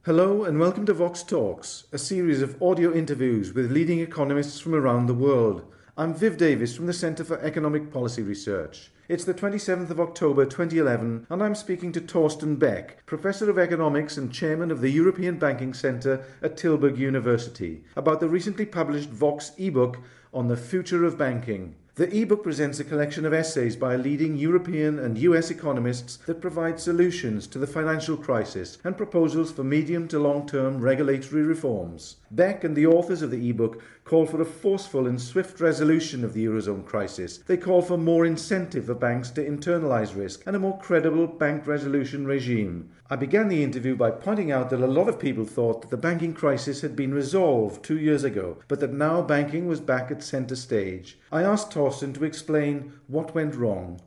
Hello and welcome to Vox Talks, a series of audio interviews with leading economists from around the world. I'm Viv Davis from the Centre for Economic Policy Research. It's the 27th of October 2011 and I'm speaking to Thorsten Beck, Professor of Economics and Chairman of the European Banking Centre at Tilburg University, about the recently published Vox ebook on the future of banking. The ebook presents a collection of essays by leading European and US economists that provide solutions to the financial crisis and proposals for medium to long-term regulatory reforms. Beck and the authors of the ebook call for a forceful and swift resolution of the Eurozone crisis. They call for more incentive for banks to internalise risk and a more credible bank resolution regime. I began the interview by pointing out that a lot of people thought that the banking crisis had been resolved 2 years ago, but that now banking was back at centre stage. I asked Thorsten to explain what went wrong.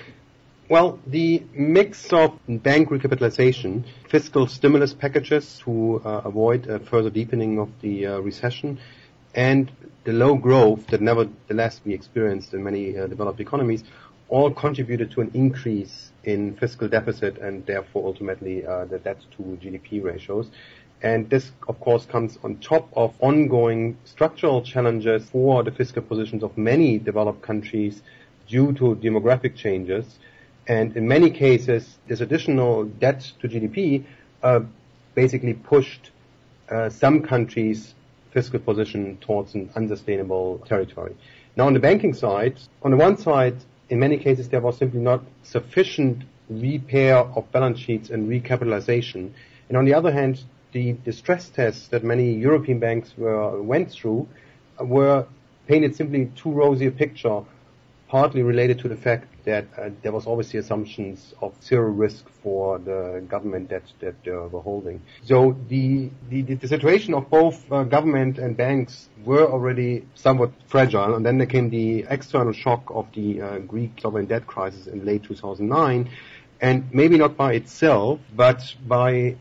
Well, the mix of bank recapitalization, fiscal stimulus packages to avoid a further deepening of the recession, and the low growth that nevertheless we experienced in many developed economies, all contributed to an increase in fiscal deficit and therefore ultimately the debt to GDP ratios. And this, of course, comes on top of ongoing structural challenges for the fiscal positions of many developed countries due to demographic changes. And in many cases, this additional debt to GDP basically pushed some countries' fiscal position towards an unsustainable territory. Now, on the banking side, on the one side, in many cases, there was simply not sufficient repair of balance sheets and recapitalization. And on the other hand, the stress tests that many European banks went through were painted simply too rosy a picture, partly related to the fact that there was always the assumptions of zero risk for the government debt that they were holding. So the situation of both government and banks were already somewhat fragile, and then there came the external shock of the Greek sovereign debt crisis in late 2009, and maybe not by itself, but by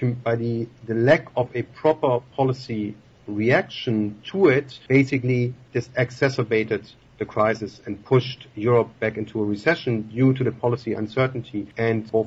the lack of a proper policy reaction to it. Basically, this exacerbated the crisis and pushed Europe back into a recession due to the policy uncertainty, and both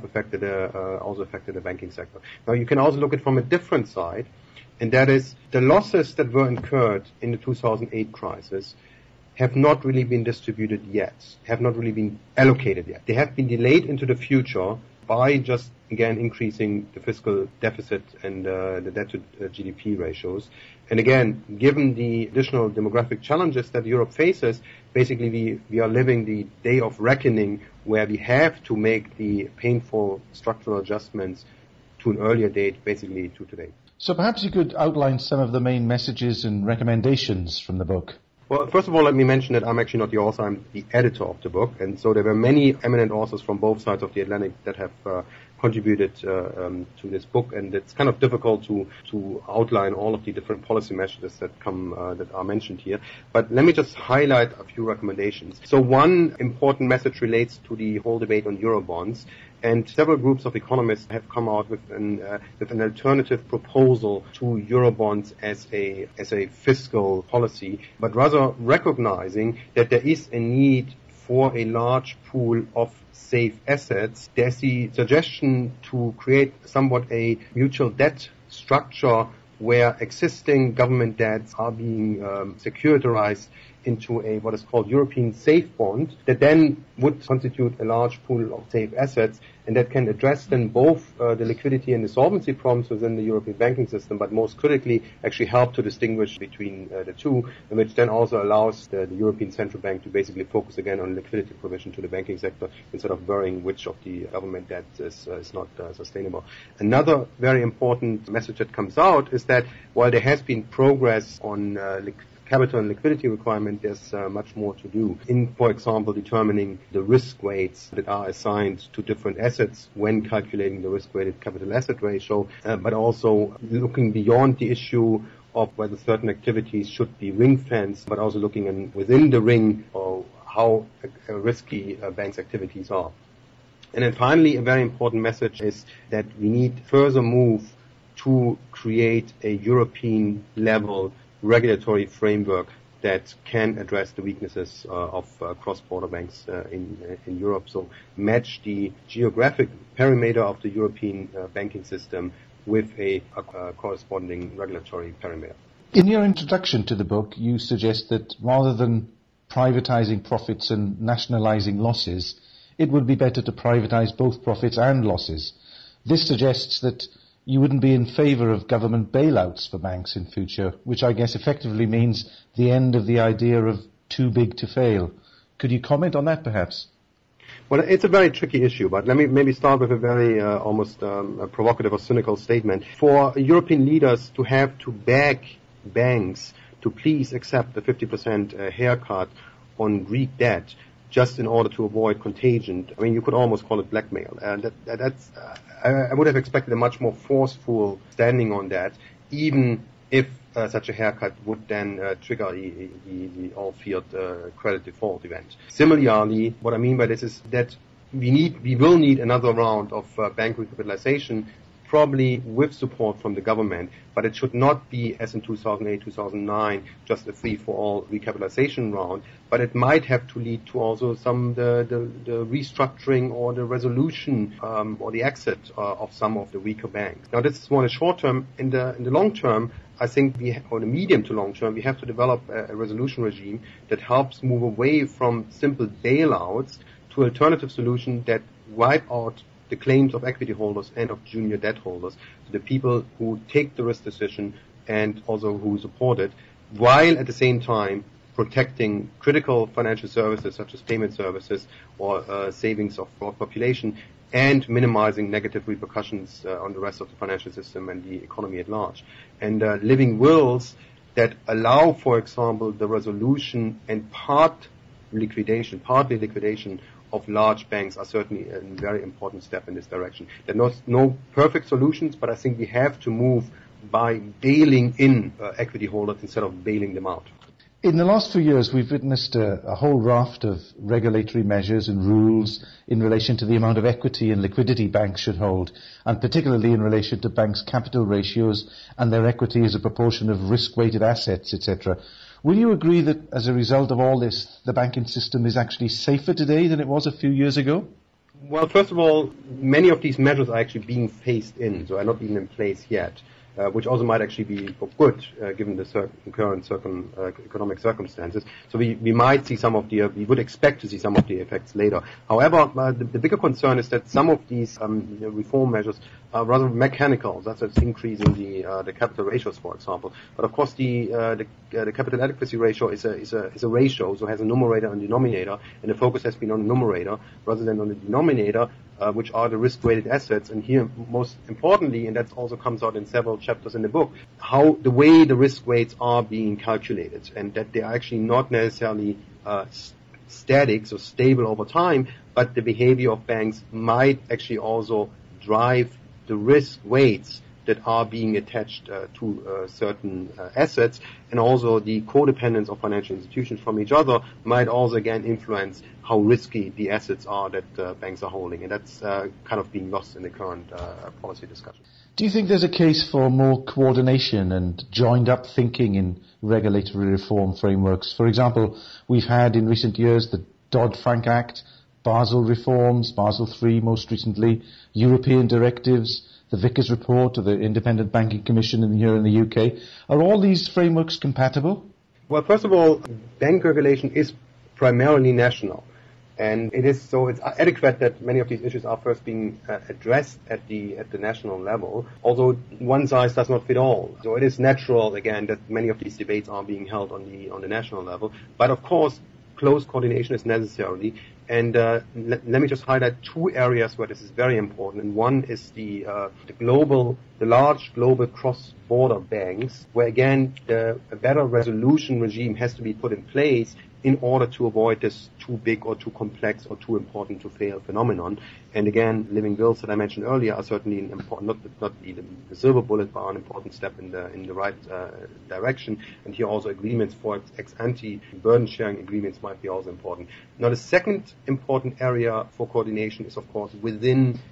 also affected the banking sector. Now, you can also look at it from a different side, and that is the losses that were incurred in the 2008 crisis have not really been distributed yet, have not really been allocated yet. They have been delayed into the future by just, again, increasing the fiscal deficit and the debt to GDP ratios. And again, given the additional demographic challenges that Europe faces, basically we are living the day of reckoning where we have to make the painful structural adjustments to an earlier date, basically to today. So perhaps you could outline some of the main messages and recommendations from the book. Well, first of all, let me mention that I'm actually not the author, I'm the editor of the book. And so there were many eminent authors from both sides of the Atlantic that have contributed to this book, and it's kind of difficult to outline all of the different policy messages that are mentioned here. But let me just highlight a few recommendations. So one important message relates to the whole debate on Eurobonds, and several groups of economists have come out with an alternative proposal to Eurobonds as a fiscal policy, but rather recognizing that there is a need for a large pool of safe assets. There's the suggestion to create somewhat a mutual debt structure where existing government debts are being securitized into what is called European Safe Bond that then would constitute a large pool of safe assets, and that can address then both the liquidity and the solvency problems within the European banking system, but most critically actually help to distinguish between the two, and which then also allows the European Central Bank to basically focus again on liquidity provision to the banking sector instead of worrying which of the government debt is not sustainable. Another very important message that comes out is that while there has been progress on capital and liquidity requirement, there's much more to do in, for example, determining the risk weights that are assigned to different assets when calculating the risk-weighted capital asset ratio, but also looking beyond the issue of whether certain activities should be ring-fenced, but also looking within the ring of how risky banks' activities are. And then finally, a very important message is that we need further move to create a European level regulatory framework that can address the weaknesses of cross-border banks in Europe. So match the geographic perimeter of the European banking system with a corresponding regulatory perimeter. In your introduction to the book, you suggest that rather than privatizing profits and nationalizing losses, it would be better to privatize both profits and losses. This suggests that you wouldn't be in favor of government bailouts for banks in future, which I guess effectively means the end of the idea of too big to fail. Could you comment on that, perhaps? Well, it's a very tricky issue, but let me maybe start with a very almost provocative or cynical statement. For European leaders to have to beg banks to please accept the 50% haircut on Greek debt just in order to avoid contagion, I mean, you could almost call it blackmail. And I would have expected a much more forceful standing on that, even if such a haircut would then trigger the all-feared credit default event. Similarly, what I mean by this is that we will need another round of bank recapitalization, probably with support from the government, but it should not be, as in 2008, 2009, just a free-for-all recapitalization round, but it might have to lead to also the restructuring or the resolution or the exit of some of the weaker banks. Now, this is more in the short term. In the long term, I think or the medium to long term, we have to develop a resolution regime that helps move away from simple bailouts to alternative solutions that wipe out the claims of equity holders and of junior debt holders, so the people who take the risk decision and also who support it, while at the same time protecting critical financial services such as payment services or savings of broad population, and minimizing negative repercussions on the rest of the financial system and the economy at large. And living wills that allow, for example, the resolution and partly liquidation of large banks are certainly a very important step in this direction. There are no perfect solutions, but I think we have to move by bailing in equity holders instead of bailing them out. In the last few years, we've witnessed a whole raft of regulatory measures and rules in relation to the amount of equity and liquidity banks should hold, and particularly in relation to banks' capital ratios and their equity as a proportion of risk-weighted assets, etc. Will you agree that as a result of all this, the banking system is actually safer today than it was a few years ago? Well, first of all, many of these measures are actually being phased in, so are not even in place yet, which also might actually be good given the current economic circumstances. So we might see we would expect to see some of the effects later. However, the bigger concern is that some of these reform measures are rather mechanical. That's increasing the capital ratios, for example. But of course, the capital adequacy ratio is a ratio, so it has a numerator and denominator, and the focus has been on the numerator rather than on the denominator, which are the risk-weighted assets. And here, most importantly, and that also comes out in several chapters in the book, how the way the risk weights are being calculated, and that they are actually not necessarily static, so stable over time, but the behavior of banks might actually also drive the risk weights that are being attached to certain assets, and also the codependence of financial institutions from each other might also again influence how risky the assets are that banks are holding, and that's kind of being lost in the current policy discussion. Do you think there's a case for more coordination and joined-up thinking in regulatory reform frameworks? For example, we've had in recent years the Dodd-Frank Act, Basel reforms, Basel III most recently, European directives, the Vickers report of the Independent Banking Commission here in the UK. Are all these frameworks compatible? Well, first of all, bank regulation is primarily national. And it's adequate that many of these issues are first being addressed at the national level. Although one size does not fit all, so it is natural again that many of these debates are being held on the national level. But of course, close coordination is necessary. And let me just highlight two areas where this is very important. And one is the large global cross-border banks, where again a better resolution regime has to be put in place in order to avoid this too big or too complex or too important to fail phenomenon. And again, living wills that I mentioned earlier are certainly an important, not the silver bullet, but an important step in the right direction. And here also agreements for ex-ante burden sharing agreements might be also important. Now, the second important area for coordination is, of course, within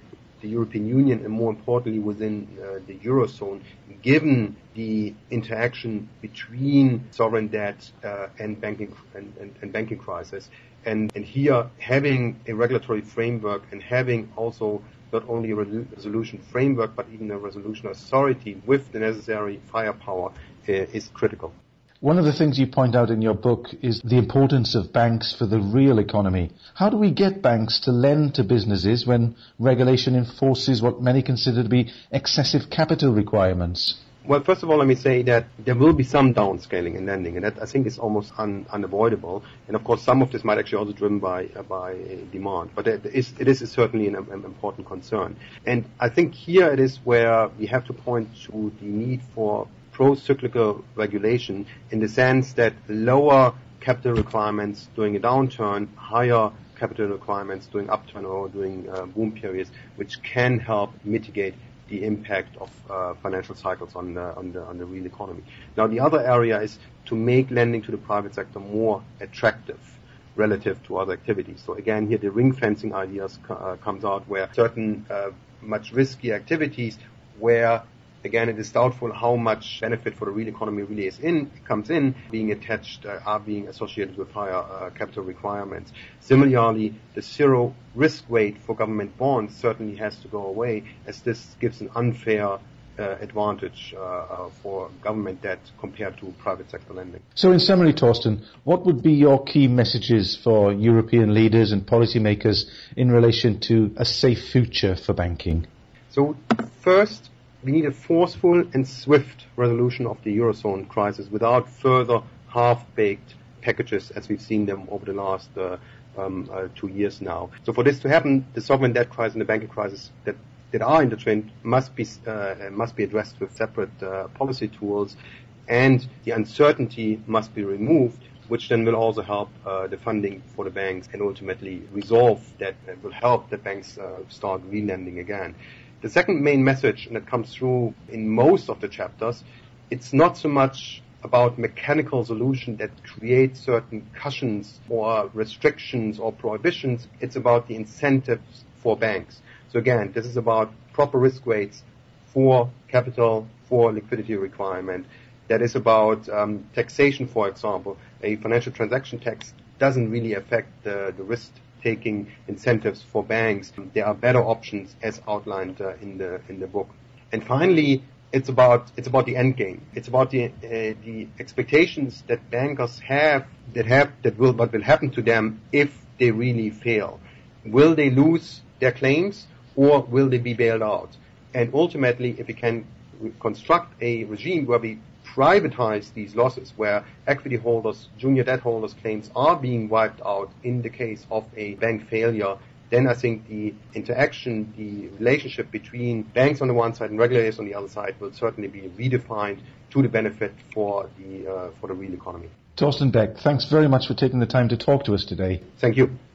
the European Union and more importantly within the Eurozone, given the interaction between sovereign debt and banking crisis. And here, having a regulatory framework and having also not only a resolution framework, but even a resolution authority with the necessary firepower is critical. One of the things you point out in your book is the importance of banks for the real economy. How do we get banks to lend to businesses when regulation enforces what many consider to be excessive capital requirements? Well, first of all, let me say that there will be some downscaling in lending, and that I think is almost unavoidable. And of course, some of this might actually also be driven by demand, but it is certainly an important concern. And I think here it is where we have to point to the need for pro-cyclical regulation in the sense that lower capital requirements during a downturn, higher capital requirements during upturn or during boom periods, which can help mitigate the impact of financial cycles on the real economy. Now, the other area is to make lending to the private sector more attractive relative to other activities. So again, here the ring fencing ideas comes out where certain much riskier activities where again, it is doubtful how much benefit for the real economy really comes in, being attached, are being associated with higher capital requirements. Similarly, the zero risk weight for government bonds certainly has to go away, as this gives an unfair advantage for government debt compared to private sector lending. So in summary, Torsten, what would be your key messages for European leaders and policymakers in relation to a safe future for banking? So first, we need a forceful and swift resolution of the Eurozone crisis without further half-baked packages as we've seen them over the last 2 years now. So for this to happen, the sovereign debt crisis and the banking crisis that are intertwined must be addressed with separate policy tools, and the uncertainty must be removed, which then will also help the funding for the banks and ultimately resolve that, will help the banks start re-lending again. The second main message, and it comes through in most of the chapters, it's not so much about mechanical solution that create certain cushions or restrictions or prohibitions. It's about the incentives for banks. So again, this is about proper risk weights for capital, for liquidity requirement. That is about taxation, for example. A financial transaction tax doesn't really affect the risk-taking incentives for banks. There are better options as outlined in the book. And finally, it's about the end game. It's about the expectations that bankers have what will happen to them if they really fail. Will they lose their claims or will they be bailed out? And ultimately, if we can construct a regime where we privatize these losses, where equity holders, junior debt holders' claims are being wiped out in the case of a bank failure, then I think the interaction, the relationship between banks on the one side and regulators on the other side will certainly be redefined to the benefit for the real economy. Torsten Beck, thanks very much for taking the time to talk to us today. Thank you.